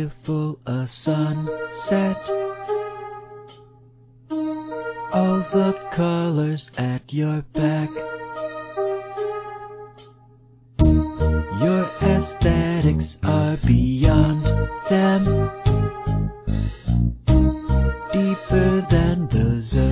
beautiful a sunset. All the colors at your back. Your aesthetics are beyond them, deeper than those of